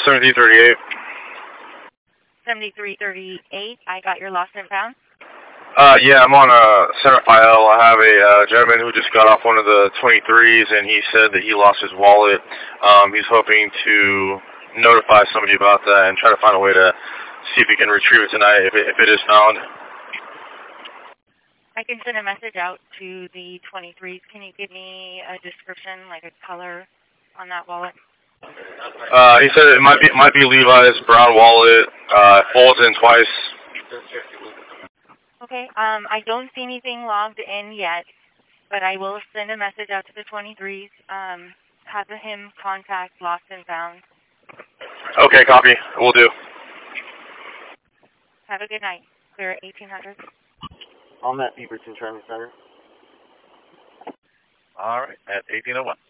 7338. 7338, I got your lost and found. Yeah, I'm on center file. I have a gentleman who just got off one of the 23s, and he said that he lost his wallet. He's hoping to notify somebody about that and try to find a way to see if he can retrieve it tonight if it is found. I can send a message out to the 23s. Can you give me a description, like a color on that wallet? He said it might be Levi's brown wallet. Folds in twice. Okay. I don't see anything logged in yet, but I will send a message out to the 23s. Have him contact lost and found. Okay, copy. Will do. Have a good night. Clear at 1800. I'm at Beaverton Training Center. All right, at 1801.